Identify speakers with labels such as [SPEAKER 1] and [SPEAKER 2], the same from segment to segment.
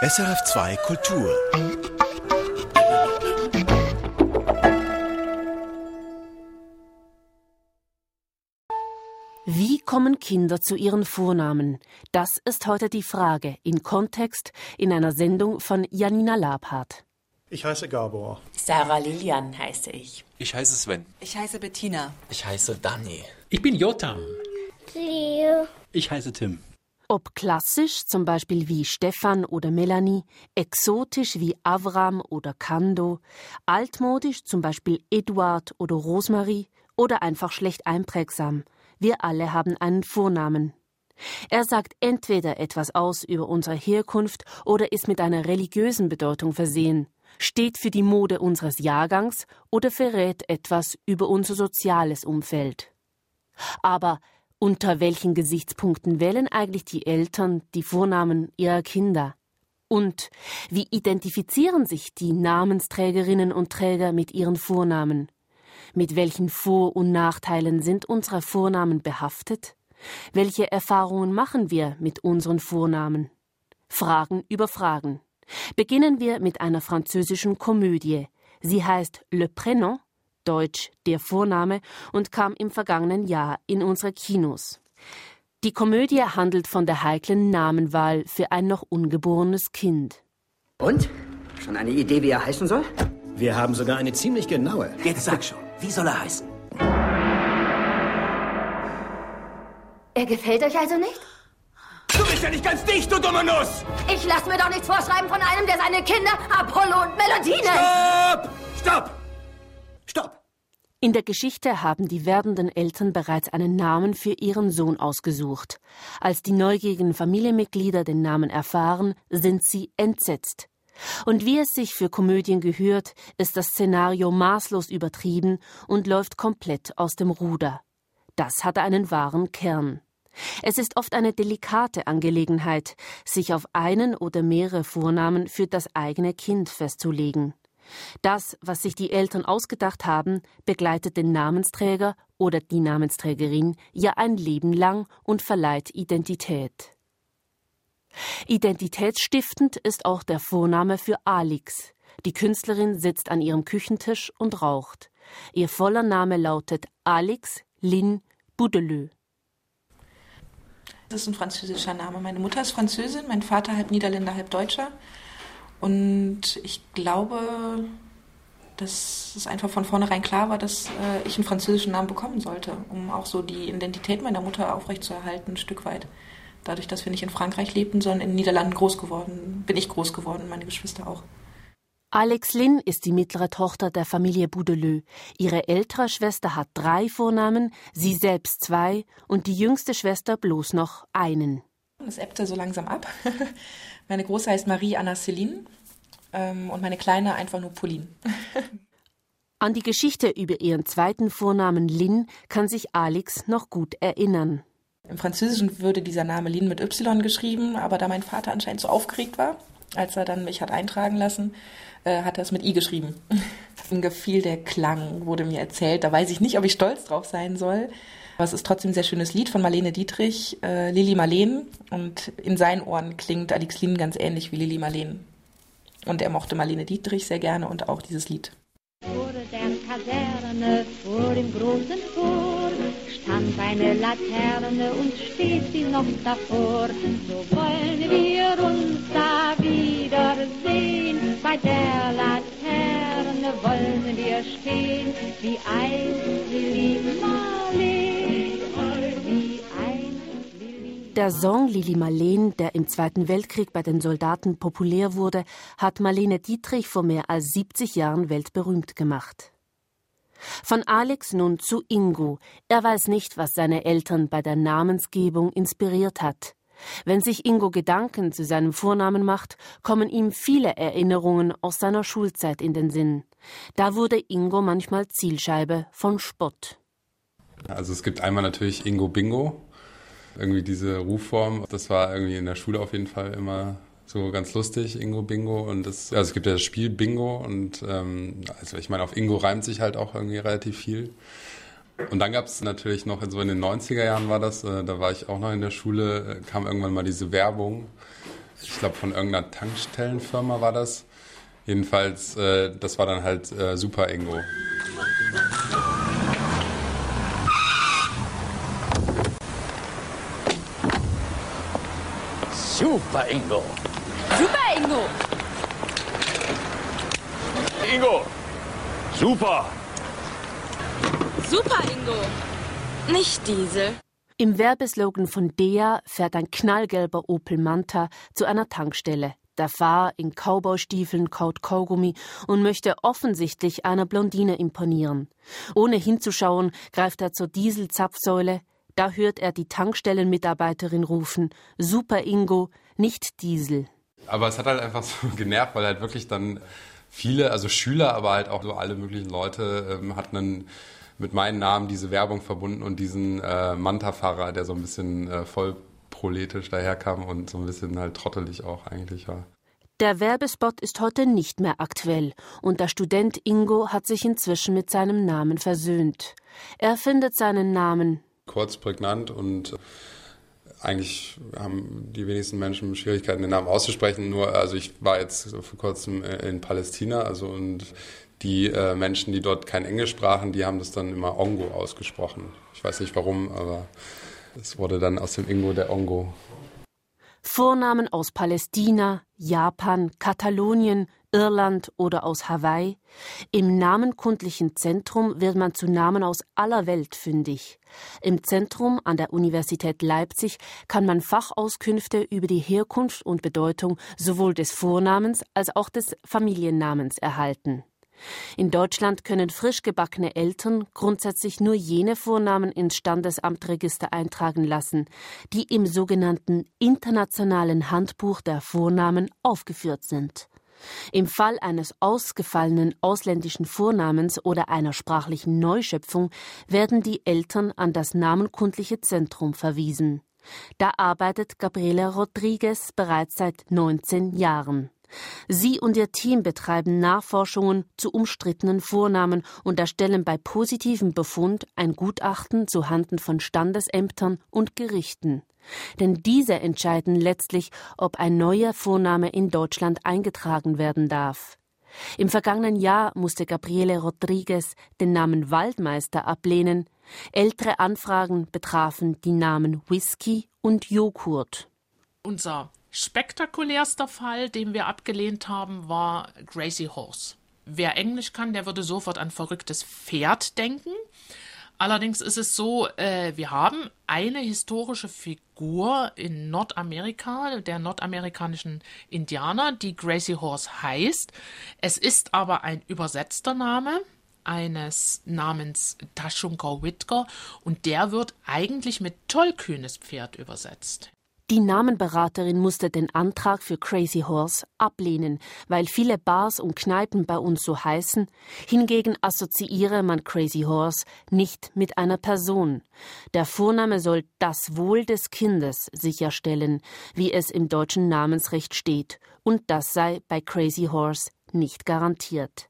[SPEAKER 1] SRF2 Kultur.
[SPEAKER 2] Wie kommen Kinder zu ihren Vornamen? Das ist heute die Frage in Kontext in einer Sendung von Janina Labhardt.
[SPEAKER 3] Ich heiße Gabor.
[SPEAKER 4] Sarah Lilian heiße ich.
[SPEAKER 5] Ich heiße Sven.
[SPEAKER 6] Ich heiße Bettina.
[SPEAKER 7] Ich heiße Dani.
[SPEAKER 8] Ich bin Jotam.
[SPEAKER 9] Leo.
[SPEAKER 8] Ich heiße Tim.
[SPEAKER 2] Ob klassisch, zum Beispiel wie Stefan oder Melanie, exotisch wie Avram oder Kando, altmodisch, zum Beispiel Eduard oder Rosemarie oder einfach schlecht einprägsam, wir alle haben einen Vornamen. Er sagt entweder etwas aus über unsere Herkunft oder ist mit einer religiösen Bedeutung versehen, steht für die Mode unseres Jahrgangs oder verrät etwas über unser soziales Umfeld. Aber unter welchen Gesichtspunkten wählen eigentlich die Eltern die Vornamen ihrer Kinder? Und wie identifizieren sich die Namensträgerinnen und Träger mit ihren Vornamen? Mit welchen Vor- und Nachteilen sind unsere Vornamen behaftet? Welche Erfahrungen machen wir mit unseren Vornamen? Fragen über Fragen. Beginnen wir mit einer französischen Komödie. Sie heißt Le Prénom, Deutsch der Vorname, und kam im vergangenen Jahr in unsere Kinos. Die Komödie handelt von der heiklen Namenwahl für ein noch ungeborenes Kind.
[SPEAKER 10] Und? Schon eine Idee, wie er heißen soll?
[SPEAKER 3] Wir haben sogar eine ziemlich genaue.
[SPEAKER 7] Jetzt sag schon, wie soll er heißen?
[SPEAKER 9] Er gefällt euch also nicht?
[SPEAKER 7] Du bist ja nicht ganz dicht, du dumme Nuss!
[SPEAKER 9] Ich lasse mir doch nichts vorschreiben von einem, der seine Kinder Apollo und Melodie nennt.
[SPEAKER 7] Stopp! Stopp!
[SPEAKER 2] In der Geschichte haben die werdenden Eltern bereits einen Namen für ihren Sohn ausgesucht. Als die neugierigen Familienmitglieder den Namen erfahren, sind sie entsetzt. Und wie es sich für Komödien gehört, ist das Szenario maßlos übertrieben und läuft komplett aus dem Ruder. Das hat einen wahren Kern. Es ist oft eine delikate Angelegenheit, sich auf einen oder mehrere Vornamen für das eigene Kind festzulegen. Das, was sich die Eltern ausgedacht haben, begleitet den Namensträger oder die Namensträgerin ja ein Leben lang und verleiht Identität. Identitätsstiftend ist auch der Vorname für Alix. Die Künstlerin sitzt an ihrem Küchentisch und raucht. Ihr voller Name lautet Alix Lynn Boudeleu.
[SPEAKER 6] Das ist ein französischer Name. Meine Mutter ist Französin, mein Vater halb Niederländer, halb Deutscher. Und ich glaube, dass es einfach von vornherein klar war, dass ich einen französischen Namen bekommen sollte, um auch so die Identität meiner Mutter aufrechtzuerhalten, ein Stück weit. Dadurch, dass wir nicht in Frankreich lebten, sondern in den Niederlanden bin ich groß geworden, meine Geschwister auch.
[SPEAKER 2] Alix Lynn ist die mittlere Tochter der Familie Boudeleu. Ihre ältere Schwester hat 3 Vornamen, sie selbst 2 und die jüngste Schwester bloß noch einen.
[SPEAKER 6] Das ebbte so langsam ab. Meine Große heißt Marie-Anna Céline und meine Kleine einfach nur Pauline.
[SPEAKER 2] An die Geschichte über ihren zweiten Vornamen Lynn kann sich Alix noch gut erinnern.
[SPEAKER 6] Im Französischen würde dieser Name Lynn mit Y geschrieben, aber da mein Vater anscheinend so aufgeregt war, als er dann mich hat eintragen lassen, hat er es mit I geschrieben. Ihm gefiel der Klang, wurde mir erzählt. Da weiß ich nicht, ob ich stolz drauf sein soll. Aber es ist trotzdem ein sehr schönes Lied von Marlene Dietrich, Lili Marleen. Und in seinen Ohren klingt Alix Lynn ganz ähnlich wie Lili Marleen. Und er mochte Marlene Dietrich sehr gerne und auch dieses Lied.
[SPEAKER 11] Vor der Kaserne, vor dem großen Tor, stand eine Laterne und steht sie noch davor. So wollen wir uns da wiedersehen, bei der Laterne wollen wir stehen, wie einst Lili Marleen, wie einst Lili.
[SPEAKER 2] Der Song Lili Marleen, der im Zweiten Weltkrieg bei den Soldaten populär wurde, hat Marlene Dietrich vor mehr als 70 Jahren weltberühmt gemacht. Von Alix nun zu Ingo. Er weiß nicht, was seine Eltern bei der Namensgebung inspiriert hat. Wenn sich Ingo Gedanken zu seinem Vornamen macht, kommen ihm viele Erinnerungen aus seiner Schulzeit in den Sinn. Da wurde Ingo manchmal Zielscheibe von Spott.
[SPEAKER 12] Also es gibt einmal natürlich Ingo Bingo, irgendwie diese Rufform. Das war irgendwie in der Schule auf jeden Fall immer so ganz lustig, Ingo Bingo. Und es gibt ja das Spiel Bingo und also ich meine, auf Ingo reimt sich halt auch irgendwie relativ viel. Und dann gab es natürlich noch, so in den 90er Jahren war das, da war ich auch noch in der Schule, kam irgendwann mal diese Werbung Ich glaube, von irgendeiner Tankstellenfirma war das. Jedenfalls, das war dann halt Super Ingo.
[SPEAKER 7] Super Ingo.
[SPEAKER 1] Super Ingo.
[SPEAKER 7] Ingo. Super.
[SPEAKER 1] Super Ingo. Nicht Diesel.
[SPEAKER 2] Im Werbeslogan von Dea fährt ein knallgelber Opel Manta zu einer Tankstelle. Der Fahrer in Cowboystiefeln kaut Kaugummi und möchte offensichtlich einer Blondine imponieren. Ohne hinzuschauen, greift er zur Dieselzapfsäule. Da hört er die Tankstellenmitarbeiterin rufen: Super Ingo, nicht Diesel.
[SPEAKER 12] Aber es hat halt einfach so genervt, weil halt wirklich dann viele, also Schüler, aber halt auch so alle möglichen Leute hatten dann mit meinem Namen diese Werbung verbunden und diesen Manta-Fahrer, der so ein bisschen voll proletisch daherkam und so ein bisschen halt trottelig auch eigentlich war.
[SPEAKER 2] Der Werbespot ist heute nicht mehr aktuell und der Student Ingo hat sich inzwischen mit seinem Namen versöhnt. Er findet seinen Namen
[SPEAKER 12] kurz, prägnant und eigentlich haben die wenigsten Menschen Schwierigkeiten, den Namen auszusprechen. Nur, also ich war jetzt vor kurzem in Palästina, und die Menschen, die dort kein Englisch sprachen, die haben das dann immer Ongo ausgesprochen. Ich weiß nicht warum, aber es wurde dann aus dem Ingo der Ongo.
[SPEAKER 2] Vornamen aus Palästina, Japan, Katalonien, Irland oder aus Hawaii. Im namenkundlichen Zentrum wird man zu Namen aus aller Welt fündig. Im Zentrum an der Universität Leipzig kann man Fachauskünfte über die Herkunft und Bedeutung sowohl des Vornamens als auch des Familiennamens erhalten. In Deutschland können frisch gebackene Eltern grundsätzlich nur jene Vornamen ins Standesamtregister eintragen lassen, die im sogenannten Internationalen Handbuch der Vornamen aufgeführt sind. Im Fall eines ausgefallenen ausländischen Vornamens oder einer sprachlichen Neuschöpfung werden die Eltern an das namenkundliche Zentrum verwiesen. Da arbeitet Gabriela Rodriguez bereits seit 19 Jahren. Sie und ihr Team betreiben Nachforschungen zu umstrittenen Vornamen und erstellen bei positivem Befund ein Gutachten zuhanden von Standesämtern und Gerichten. Denn diese entscheiden letztlich, ob ein neuer Vorname in Deutschland eingetragen werden darf. Im vergangenen Jahr musste Gabriele Rodriguez den Namen Waldmeister ablehnen. Ältere Anfragen betrafen die Namen Whisky und Joghurt.
[SPEAKER 5] Unser spektakulärster Fall, den wir abgelehnt haben, war Crazy Horse. Wer Englisch kann, der würde sofort an verrücktes Pferd denken. Allerdings ist es so, wir haben eine historische Figur in Nordamerika, der nordamerikanischen Indianer, die Crazy Horse heißt. Es ist aber ein übersetzter Name eines namens Tashunka Whitker und der wird eigentlich mit tollkühnes Pferd übersetzt.
[SPEAKER 2] Die Namenberaterin musste den Antrag für Crazy Horse ablehnen, weil viele Bars und Kneipen bei uns so heißen. Hingegen assoziiere man Crazy Horse nicht mit einer Person. Der Vorname soll das Wohl des Kindes sicherstellen, wie es im deutschen Namensrecht steht. Und das sei bei Crazy Horse nicht garantiert.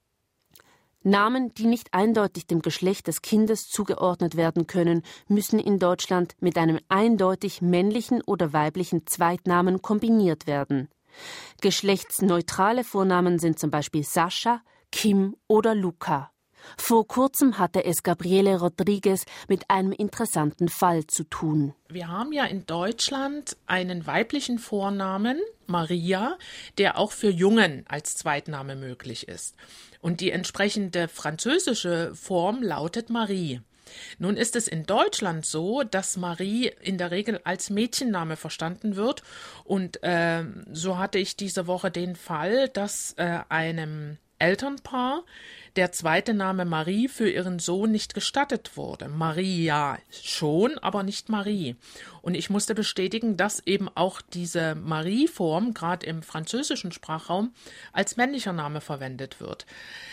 [SPEAKER 2] Namen, die nicht eindeutig dem Geschlecht des Kindes zugeordnet werden können, müssen in Deutschland mit einem eindeutig männlichen oder weiblichen Zweitnamen kombiniert werden. Geschlechtsneutrale Vornamen sind zum Beispiel Sascha, Kim oder Luca. Vor kurzem hatte es Gabriele Rodriguez mit einem interessanten Fall zu tun.
[SPEAKER 5] Wir haben ja in Deutschland einen weiblichen Vornamen, Maria, der auch für Jungen als Zweitname möglich ist. Und die entsprechende französische Form lautet Marie. Nun ist es in Deutschland so, dass Marie in der Regel als Mädchenname verstanden wird. Und so hatte ich diese Woche den Fall, dass einem Elternpaar der zweite Name Marie für ihren Sohn nicht gestattet wurde. Maria schon, aber nicht Marie. Und ich musste bestätigen, dass eben auch diese Marie-Form, gerade im französischen Sprachraum, als männlicher Name verwendet wird.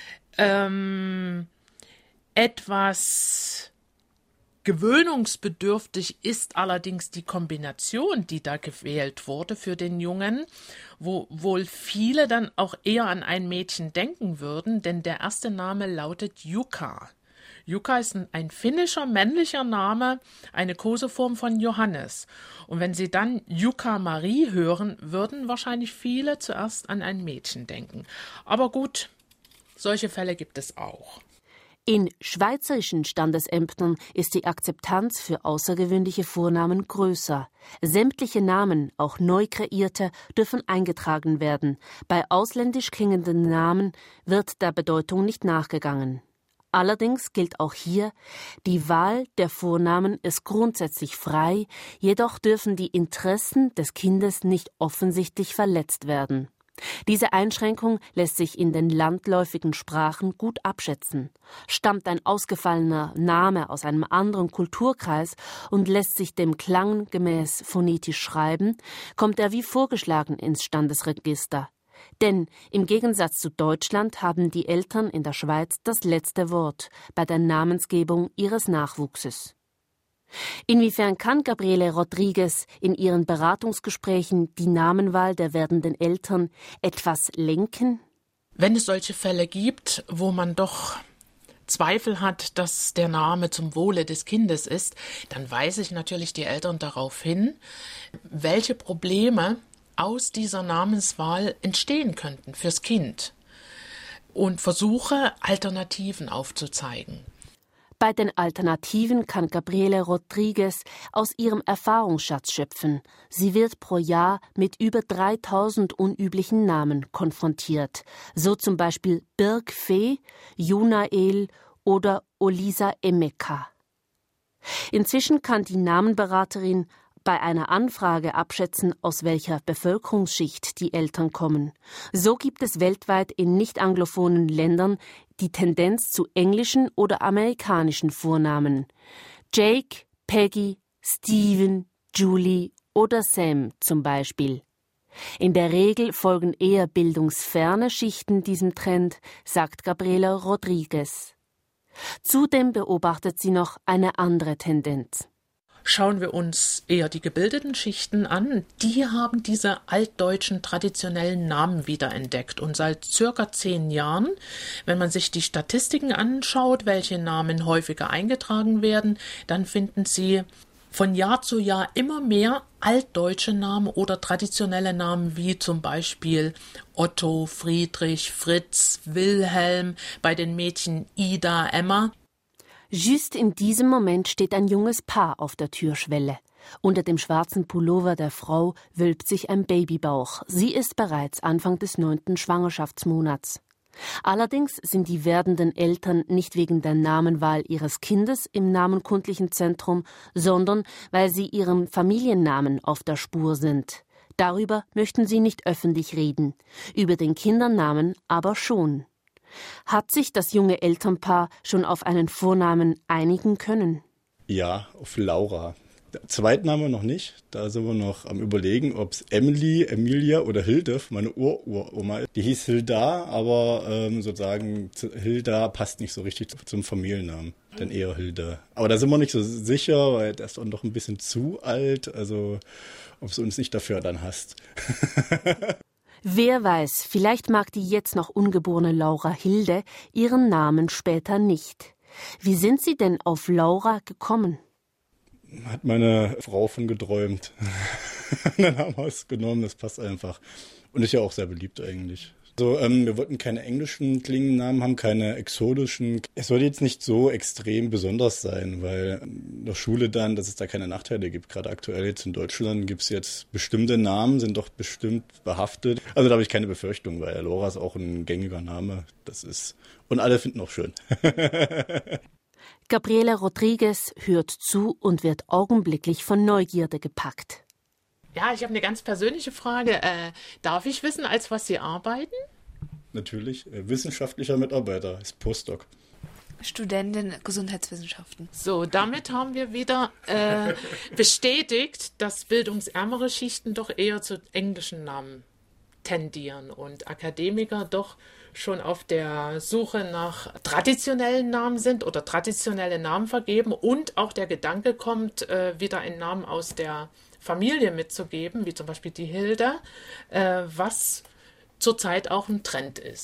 [SPEAKER 5] Etwas gewöhnungsbedürftig ist allerdings die Kombination, die da gewählt wurde für den Jungen, wo wohl viele dann auch eher an ein Mädchen denken würden, denn der erste Name lautet Yuka. Jukka ist ein finnischer männlicher Name, eine Koseform von Johannes. Und wenn Sie dann Jukka-Marie hören, würden wahrscheinlich viele zuerst an ein Mädchen denken. Aber gut, solche Fälle gibt es auch.
[SPEAKER 2] In schweizerischen Standesämtern ist die Akzeptanz für außergewöhnliche Vornamen größer. Sämtliche Namen, auch neu kreierte, dürfen eingetragen werden. Bei ausländisch klingenden Namen wird der Bedeutung nicht nachgegangen. Allerdings gilt auch hier, die Wahl der Vornamen ist grundsätzlich frei, jedoch dürfen die Interessen des Kindes nicht offensichtlich verletzt werden. Diese Einschränkung lässt sich in den landläufigen Sprachen gut abschätzen. Stammt ein ausgefallener Name aus einem anderen Kulturkreis und lässt sich dem Klang gemäß phonetisch schreiben, kommt er wie vorgeschlagen ins Standesregister. Denn im Gegensatz zu Deutschland haben die Eltern in der Schweiz das letzte Wort bei der Namensgebung ihres Nachwuchses. Inwiefern kann Gabriele Rodriguez in ihren Beratungsgesprächen die Namenwahl der werdenden Eltern etwas lenken?
[SPEAKER 5] Wenn es solche Fälle gibt, wo man doch Zweifel hat, dass der Name zum Wohle des Kindes ist, dann weise ich natürlich die Eltern darauf hin, welche Probleme aus dieser Namenswahl entstehen könnten fürs Kind und versuche, Alternativen aufzuzeigen.
[SPEAKER 2] Bei den Alternativen kann Gabriele Rodriguez aus ihrem Erfahrungsschatz schöpfen. Sie wird pro Jahr mit über 3000 unüblichen Namen konfrontiert. So zum Beispiel Birkfee, Junael oder Olisa Emeka. Inzwischen kann die Namenberaterin bei einer Anfrage abschätzen, aus welcher Bevölkerungsschicht die Eltern kommen. So gibt es weltweit in nicht-anglophonen Ländern die Tendenz zu englischen oder amerikanischen Vornamen. Jake, Peggy, Steven, Julie oder Sam zum Beispiel. In der Regel folgen eher bildungsferne Schichten diesem Trend, sagt Gabriela Rodriguez. Zudem beobachtet sie noch eine andere Tendenz.
[SPEAKER 5] Schauen wir uns eher die gebildeten Schichten an. Die haben diese altdeutschen traditionellen Namen wiederentdeckt. Und seit circa 10 Jahren, wenn man sich die Statistiken anschaut, welche Namen häufiger eingetragen werden, dann finden Sie von Jahr zu Jahr immer mehr altdeutsche Namen oder traditionelle Namen wie zum Beispiel Otto, Friedrich, Fritz, Wilhelm, bei den Mädchen Ida, Emma.
[SPEAKER 2] Just in diesem Moment steht ein junges Paar auf der Türschwelle. Unter dem schwarzen Pullover der Frau wölbt sich ein Babybauch. Sie ist bereits Anfang des 9. Schwangerschaftsmonats. Allerdings sind die werdenden Eltern nicht wegen der Namenwahl ihres Kindes im namenkundlichen Zentrum, sondern weil sie ihrem Familiennamen auf der Spur sind. Darüber möchten sie nicht öffentlich reden, über den Kindernamen aber schon. Hat sich das junge Elternpaar schon auf einen Vornamen einigen können?
[SPEAKER 8] Ja, auf Laura. Der Zweitname noch nicht. Da sind wir noch am Überlegen, ob es Emily, Emilia oder Hilde, meine Uroma, die hieß Hilda, aber sozusagen Hilda passt nicht so richtig zum Familiennamen, dann eher Hilde. Aber da sind wir nicht so sicher, weil der ist auch noch ein bisschen zu alt, also ob du uns nicht dafür dann hast.
[SPEAKER 2] Wer weiß, vielleicht mag die jetzt noch ungeborene Laura Hilde ihren Namen später nicht. Wie sind Sie denn auf Laura gekommen?
[SPEAKER 8] Hat meine Frau von geträumt. Dann haben wir es genommen, das passt einfach. Und ist ja auch sehr beliebt eigentlich. Also, wir wollten keine englischen klingenden Namen haben, keine exotischen. Es sollte jetzt nicht so extrem besonders sein, weil in der Schule dann, dass es da keine Nachteile gibt. Gerade aktuell jetzt in Deutschland gibt es jetzt bestimmte Namen, sind doch bestimmt behaftet. Also da habe ich keine Befürchtung, weil Laura ist auch ein gängiger Name. Das ist, und alle finden auch schön.
[SPEAKER 2] Gabriela Rodriguez hört zu und wird augenblicklich von Neugierde gepackt.
[SPEAKER 5] Ja, ich habe eine ganz persönliche Frage. Darf ich wissen, als was Sie arbeiten?
[SPEAKER 8] Natürlich, wissenschaftlicher Mitarbeiter, ist Postdoc.
[SPEAKER 13] Studentin Gesundheitswissenschaften.
[SPEAKER 5] So, damit haben wir wieder bestätigt, dass bildungsärmere Schichten doch eher zu englischen Namen tendieren und Akademiker doch schon auf der Suche nach traditionellen Namen sind oder traditionelle Namen vergeben und auch der Gedanke kommt, wieder einen Namen aus der Familie mitzugeben, wie zum Beispiel die Hilde, was zurzeit auch ein Trend ist.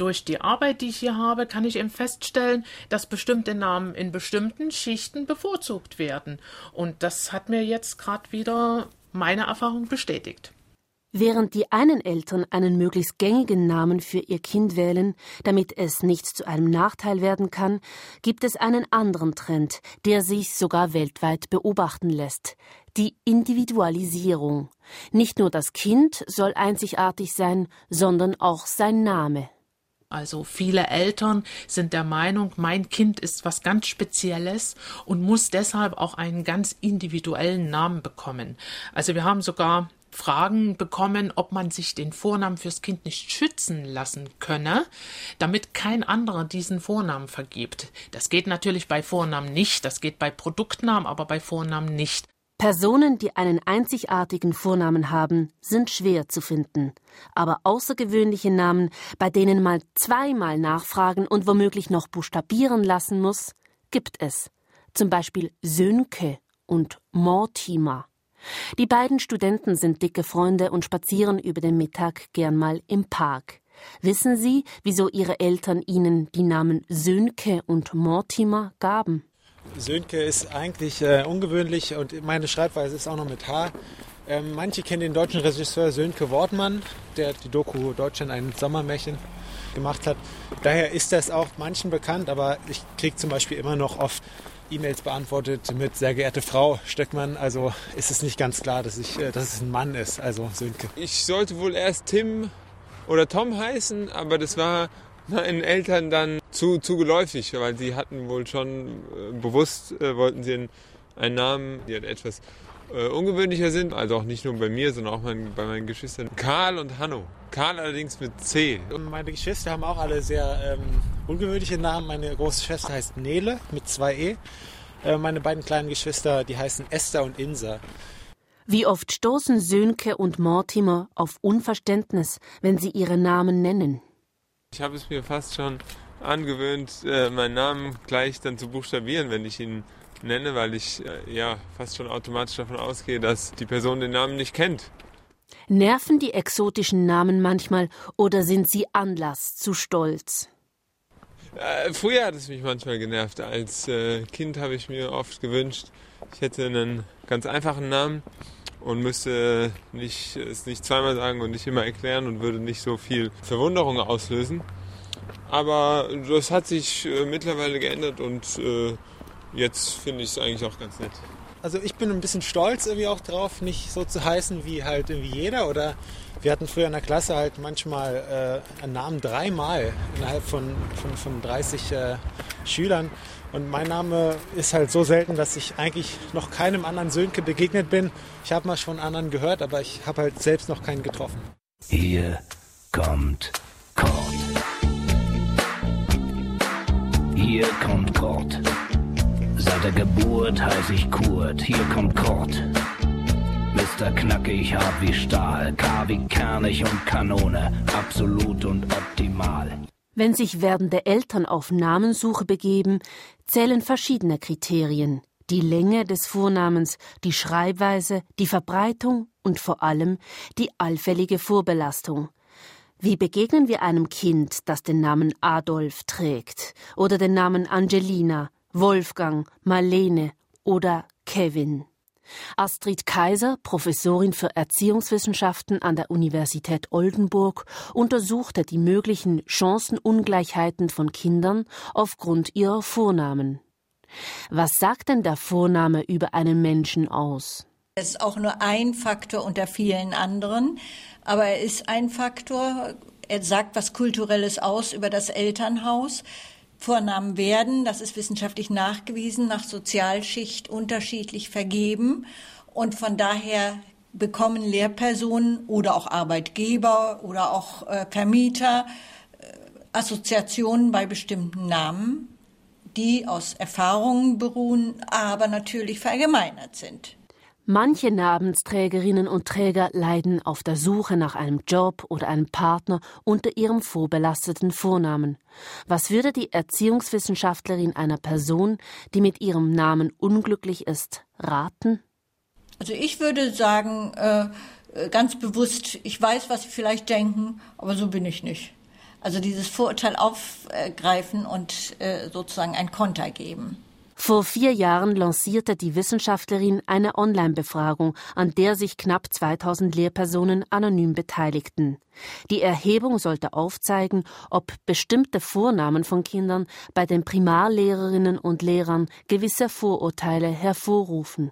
[SPEAKER 5] durch die Arbeit, die ich hier habe, kann ich eben feststellen, dass bestimmte Namen in bestimmten Schichten bevorzugt werden. Und das hat mir jetzt gerade wieder meine Erfahrung bestätigt.
[SPEAKER 2] Während die einen Eltern einen möglichst gängigen Namen für ihr Kind wählen, damit es nicht zu einem Nachteil werden kann, gibt es einen anderen Trend, der sich sogar weltweit beobachten lässt: die Individualisierung. Nicht nur das Kind soll einzigartig sein, sondern auch sein Name.
[SPEAKER 5] Also viele Eltern sind der Meinung, mein Kind ist was ganz Spezielles und muss deshalb auch einen ganz individuellen Namen bekommen. Also wir haben sogar Fragen bekommen, ob man sich den Vornamen fürs Kind nicht schützen lassen könne, damit kein anderer diesen Vornamen vergibt. Das geht natürlich bei Vornamen nicht, das geht bei Produktnamen, aber bei Vornamen nicht.
[SPEAKER 2] Personen, die einen einzigartigen Vornamen haben, sind schwer zu finden. Aber außergewöhnliche Namen, bei denen man zweimal nachfragen und womöglich noch buchstabieren lassen muss, gibt es. Zum Beispiel Sönke und Mortimer. Die beiden Studenten sind dicke Freunde und spazieren über den Mittag gern mal im Park. Wissen Sie, wieso Ihre Eltern Ihnen die Namen Sönke und Mortimer gaben?
[SPEAKER 14] Sönke ist eigentlich ungewöhnlich und meine Schreibweise ist auch noch mit H. Manche kennen den deutschen Regisseur Sönke Wortmann, der die Doku Deutschland ein Sommermärchen gemacht hat. Daher ist das auch manchen bekannt, aber ich kriege zum Beispiel immer noch oft E-Mails beantwortet mit sehr geehrte Frau Stöckmann. Also ist es nicht ganz klar, dass es ein Mann ist, also Sönke.
[SPEAKER 15] Ich sollte wohl erst Tim oder Tom heißen, aber das war meinen Eltern dann zu geläufig, weil sie hatten wohl schon bewusst, wollten sie einen Namen, die halt etwas ungewöhnlicher sind. Also auch nicht nur bei mir, sondern auch bei meinen Geschwistern. Karl und Hanno. Karl allerdings mit C.
[SPEAKER 14] Und meine Geschwister haben auch alle sehr ungewöhnliche Namen. Meine große Schwester heißt Nele mit 2 E. Meine beiden kleinen Geschwister, die heißen Esther und Insa.
[SPEAKER 2] Wie oft stoßen Sönke und Mortimer auf Unverständnis, wenn sie ihre Namen nennen?
[SPEAKER 15] Ich habe es mir fast schon angewöhnt, meinen Namen gleich dann zu buchstabieren, wenn ich ihn nenne, weil ich fast schon automatisch davon ausgehe, dass die Person den Namen nicht kennt.
[SPEAKER 2] Nerven die exotischen Namen manchmal oder sind sie Anlass zu Stolz?
[SPEAKER 15] Früher hat es mich manchmal genervt. Als Kind habe ich mir oft gewünscht, ich hätte einen ganz einfachen Namen und müsste es nicht zweimal sagen und nicht immer erklären und würde nicht so viel Verwunderung auslösen. Aber das hat sich mittlerweile geändert und jetzt finde ich es eigentlich auch ganz nett.
[SPEAKER 14] Also ich bin ein bisschen stolz irgendwie auch drauf, nicht so zu heißen wie halt irgendwie jeder. Oder wir hatten früher in der Klasse halt manchmal einen Namen 3-mal innerhalb von 30 Schülern. Und mein Name ist halt so selten, dass ich eigentlich noch keinem anderen Sönke begegnet bin. Ich habe mal schon anderen gehört, aber ich habe halt selbst noch keinen getroffen.
[SPEAKER 16] Hier kommt Kurt. Hier kommt Kurt. Seit der Geburt heiß ich Kurt. Hier kommt Kurt. Mr. Knackig, hart wie Stahl. K wie kernig und Kanone. Absolut und optimal.
[SPEAKER 2] Wenn sich werdende Eltern auf Namensuche begeben, zählen verschiedene Kriterien: die Länge des Vornamens, die Schreibweise, die Verbreitung und vor allem die allfällige Vorbelastung. Wie begegnen wir einem Kind, das den Namen Adolf trägt oder den Namen Angelina, Wolfgang, Marlene oder Kevin? Astrid Kaiser, Professorin für Erziehungswissenschaften an der Universität Oldenburg, untersuchte die möglichen Chancenungleichheiten von Kindern aufgrund ihrer Vornamen. Was sagt denn der Vorname über einen Menschen aus?
[SPEAKER 17] Es ist auch nur ein Faktor unter vielen anderen, aber er ist ein Faktor. Er sagt was Kulturelles aus über das Elternhaus. Vornamen werden, das ist wissenschaftlich nachgewiesen, nach Sozialschicht unterschiedlich vergeben. Und von daher bekommen Lehrpersonen oder auch Arbeitgeber oder auch Vermieter Assoziationen bei bestimmten Namen, die aus Erfahrungen beruhen, aber natürlich verallgemeinert sind.
[SPEAKER 2] Manche Namensträgerinnen und Träger leiden auf der Suche nach einem Job oder einem Partner unter ihrem vorbelasteten Vornamen. Was würde die Erziehungswissenschaftlerin einer Person, die mit ihrem Namen unglücklich ist, raten?
[SPEAKER 17] Also ich würde sagen, ganz bewusst, ich weiß, was Sie vielleicht denken, aber so bin ich nicht. Also dieses Vorurteil aufgreifen und sozusagen ein Konter geben.
[SPEAKER 2] Vor 4 Jahren lancierte die Wissenschaftlerin eine Online-Befragung, an der sich knapp 2000 Lehrpersonen anonym beteiligten. Die Erhebung sollte aufzeigen, ob bestimmte Vornamen von Kindern bei den Primarlehrerinnen und Lehrern gewisse Vorurteile hervorrufen.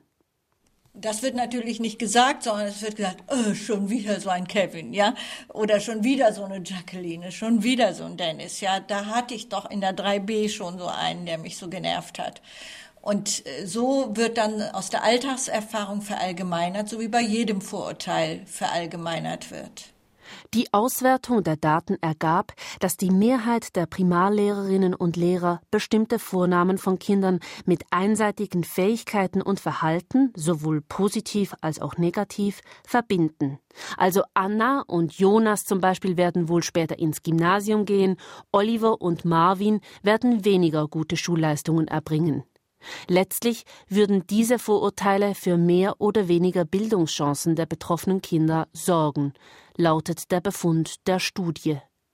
[SPEAKER 17] Das wird natürlich nicht gesagt, sondern es wird gesagt, schon wieder so ein Kevin, ja, oder schon wieder so eine Jacqueline, schon wieder so ein Dennis, ja, da hatte ich doch in der 3b schon so einen, der mich so genervt hat. Und so wird dann aus der Alltagserfahrung verallgemeinert, so wie bei jedem Vorurteil verallgemeinert wird.
[SPEAKER 2] Die Auswertung der Daten ergab, dass die Mehrheit der Primarlehrerinnen und Lehrer bestimmte Vornamen von Kindern mit einseitigen Fähigkeiten und Verhalten, sowohl positiv als auch negativ, verbinden. Also Anna und Jonas zum Beispiel werden wohl später ins Gymnasium gehen, Oliver und Marvin werden weniger gute Schulleistungen erbringen. Letztlich würden diese Vorurteile für mehr oder weniger Bildungschancen der betroffenen Kinder sorgen, lautet der Befund der Studie.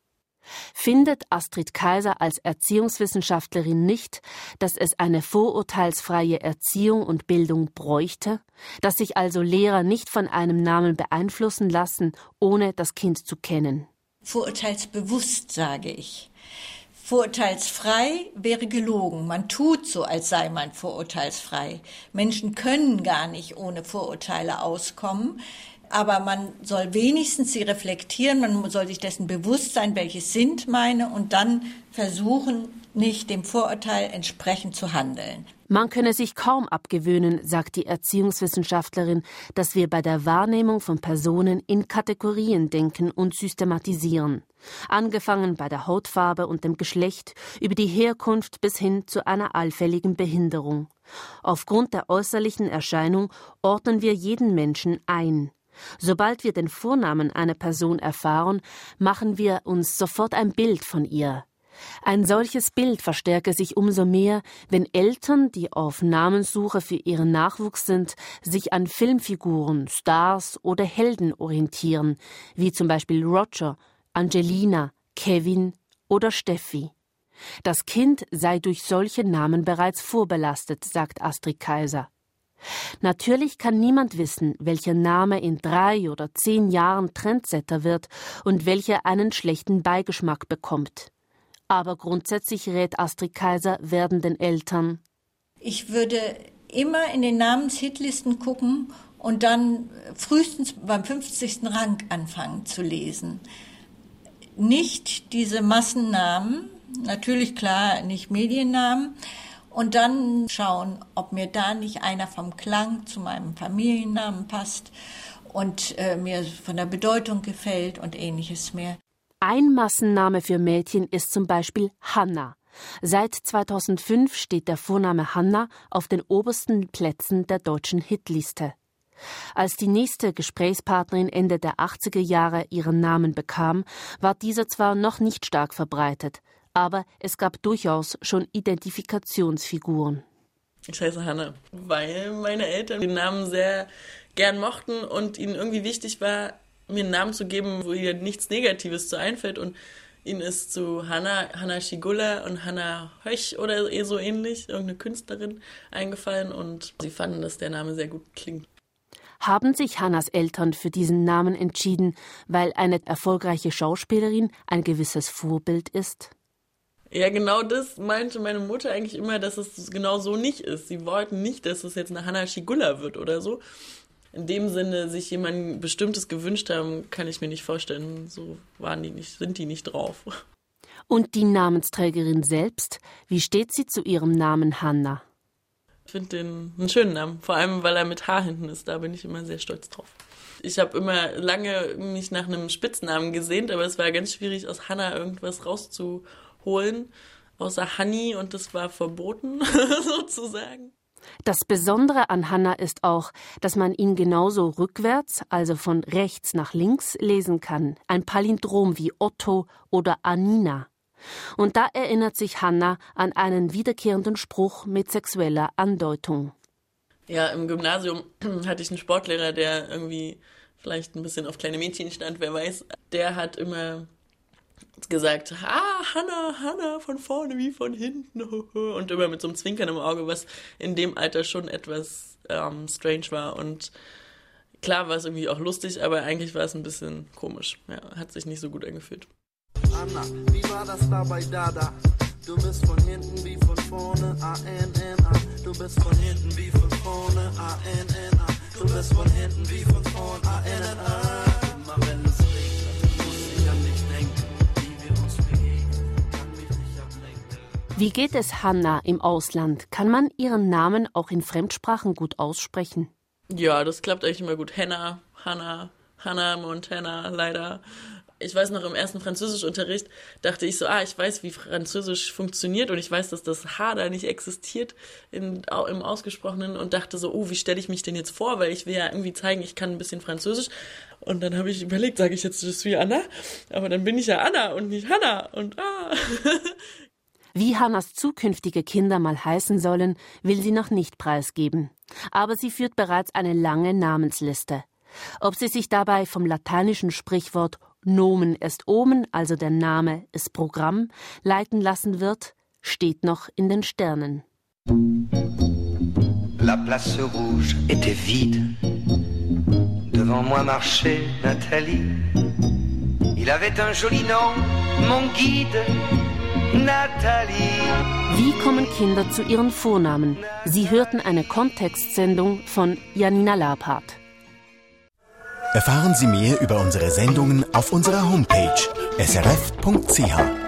[SPEAKER 2] Findet Astrid Kaiser als Erziehungswissenschaftlerin nicht, dass es eine vorurteilsfreie Erziehung und Bildung bräuchte, dass sich also Lehrer nicht von einem Namen beeinflussen lassen, ohne das Kind zu kennen?
[SPEAKER 17] Vorurteilsbewusst, sage ich. Vorurteilsfrei wäre gelogen. Man tut so, als sei man vorurteilsfrei. Menschen können gar nicht ohne Vorurteile auskommen. Aber man soll wenigstens sie reflektieren, man soll sich dessen bewusst sein, welche sind meine, und dann versuchen, nicht dem Vorurteil entsprechend zu handeln.
[SPEAKER 2] Man könne sich kaum abgewöhnen, sagt die Erziehungswissenschaftlerin, dass wir bei der Wahrnehmung von Personen in Kategorien denken und systematisieren. Angefangen bei der Hautfarbe und dem Geschlecht, über die Herkunft bis hin zu einer allfälligen Behinderung. Aufgrund der äußerlichen Erscheinung ordnen wir jeden Menschen ein. Sobald wir den Vornamen einer Person erfahren, machen wir uns sofort ein Bild von ihr. Ein solches Bild verstärke sich umso mehr, wenn Eltern, die auf Namenssuche für ihren Nachwuchs sind, sich an Filmfiguren, Stars oder Helden orientieren, wie zum Beispiel Roger, Angelina, Kevin oder Steffi. Das Kind sei durch solche Namen bereits vorbelastet, sagt Astrid Kaiser. Natürlich kann niemand wissen, welcher Name in 3 oder 10 Jahren Trendsetter wird und welcher einen schlechten Beigeschmack bekommt. Aber grundsätzlich rät Astrid Kaiser werdenden Eltern:
[SPEAKER 17] Ich würde immer in den Namenshitlisten gucken und dann frühestens beim 50. Rang anfangen zu lesen. Nicht diese Massennamen, natürlich klar nicht Mediennamen, und dann schauen, ob mir da nicht einer vom Klang zu meinem Familiennamen passt und mir von der Bedeutung gefällt und ähnliches mehr.
[SPEAKER 2] Ein Massenname für Mädchen ist zum Beispiel Hanna. Seit 2005 steht der Vorname Hanna auf den obersten Plätzen der deutschen Hitliste. Als die nächste Gesprächspartnerin Ende der 80er Jahre ihren Namen bekam, war dieser zwar noch nicht stark verbreitet, aber es gab durchaus schon Identifikationsfiguren.
[SPEAKER 18] Ich heiße Hanna, weil meine Eltern den Namen sehr gern mochten und ihnen irgendwie wichtig war, mir einen Namen zu geben, wo ihr nichts Negatives zu einfällt. Und ihnen ist zu Hanna Schigula und Hanna Höch oder so ähnlich, irgendeine Künstlerin, eingefallen. Und sie fanden, dass der Name sehr gut klingt.
[SPEAKER 2] Haben sich Hannas Eltern für diesen Namen entschieden, weil eine erfolgreiche Schauspielerin ein gewisses Vorbild ist?
[SPEAKER 18] Ja, genau das meinte meine Mutter eigentlich immer, dass es genau so nicht ist. Sie wollten nicht, dass es jetzt eine Hanna Schigula wird oder so. In dem Sinne, sich jemand Bestimmtes gewünscht haben, kann ich mir nicht vorstellen. So sind die nicht drauf.
[SPEAKER 2] Und die Namensträgerin selbst, wie steht sie zu ihrem Namen Hanna?
[SPEAKER 18] Ich finde den einen schönen Namen, vor allem, weil er mit H hinten ist. Da bin ich immer sehr stolz drauf. Ich habe immer lange mich nach einem Spitznamen gesehnt, aber es war ganz schwierig, aus Hanna irgendwas rauszuholen, außer Hanni, und das war verboten, sozusagen.
[SPEAKER 2] Das Besondere an Hanna ist auch, dass man ihn genauso rückwärts, also von rechts nach links, lesen kann. Ein Palindrom wie Otto oder Anina. Und da erinnert sich Hanna an einen wiederkehrenden Spruch mit sexueller Andeutung.
[SPEAKER 18] Ja, im Gymnasium hatte ich einen Sportlehrer, der irgendwie vielleicht ein bisschen auf kleine Mädchen stand, wer weiß. Der hat immer gesagt, Hannah von vorne wie von hinten und immer mit so einem Zwinkern im Auge, was in dem Alter schon etwas strange war und klar war es irgendwie auch lustig, aber eigentlich war es ein bisschen komisch. Ja, hat sich nicht so gut angefühlt.
[SPEAKER 19] Anna, wie war das da bei Dada? Du bist von hinten wie von vorne, A-N-N-A. Du bist von hinten wie von vorne, A-N-N-A. Du bist von hinten wie von vorne, A-N-N-A. Immer wenn es regnet, muss ich an dich denken.
[SPEAKER 2] Wie geht es Hannah im Ausland? Kann man ihren Namen auch in Fremdsprachen gut aussprechen?
[SPEAKER 18] Ja, das klappt eigentlich immer gut. Hannah Montana, leider. Ich weiß noch, im ersten Französischunterricht dachte ich so, ich weiß, wie Französisch funktioniert und ich weiß, dass das H da nicht existiert im Ausgesprochenen und dachte so, wie stelle ich mich denn jetzt vor, weil ich will ja irgendwie zeigen, ich kann ein bisschen Französisch. Und dann habe ich überlegt, sage ich jetzt, je suis Anna? Aber dann bin ich ja Anna und nicht Hannah und
[SPEAKER 2] Wie Hannahs zukünftige Kinder mal heißen sollen, will sie noch nicht preisgeben. Aber sie führt bereits eine lange Namensliste. Ob sie sich dabei vom lateinischen Sprichwort Nomen est Omen, also der Name ist Programm, leiten lassen wird, steht noch in den Sternen.
[SPEAKER 20] La place rouge était vide. Devant moi marchait Nathalie. Il avait un joli nom, mon guide, Nathalie.
[SPEAKER 2] Wie kommen Kinder zu ihren Vornamen? Sie hörten eine Kontextsendung von Janina Labhardt.
[SPEAKER 21] Erfahren Sie mehr über unsere Sendungen auf unserer Homepage srf.ch.